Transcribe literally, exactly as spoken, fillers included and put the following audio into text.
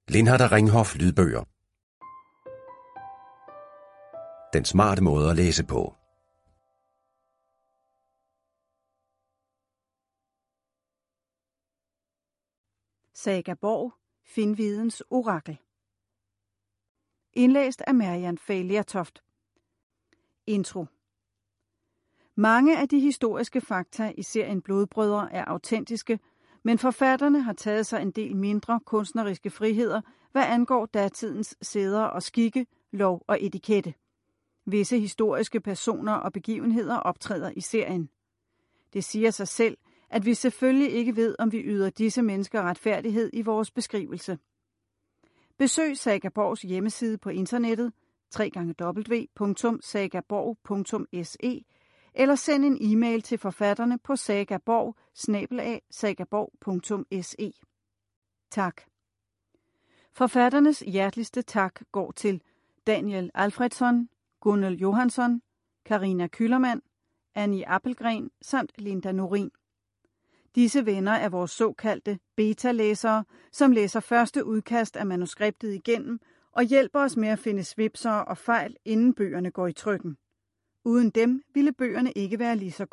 Lindhardt og Ringhof lydbøger. Den smarte måde at læse på. Saga Borg, Finnvidens orakel. Indlæst af Maryann Fay Lertoft. Intro. Mange af de historiske fakta i serien Blodbrødre er autentiske, men forfatterne har taget sig en del mindre kunstneriske friheder, hvad angår datidens sæder og skikke, lov og etikette. Visse historiske personer og begivenheder optræder i serien. Det siger sig selv, at vi selvfølgelig ikke ved, om vi yder disse mennesker retfærdighed i vores beskrivelse. Besøg Saga Borgs hjemmeside på internettet w w w punktum sagaborg punktum s e eller send en e-mail til forfatterne på sagaborg bindestreg sagaborg punktum s e. Tak. Forfatternes hjerteligste tak går til Daniel Alfredsson, Gunnel Johansson, Karina Kyllermann, Annie Appelgren samt Linda Norin. Disse venner er vores såkaldte beta-læsere, som læser første udkast af manuskriptet igennem og hjælper os med at finde svipsere og fejl, inden bøgerne går i trykken. Uden dem ville bøgerne ikke være lige så gode.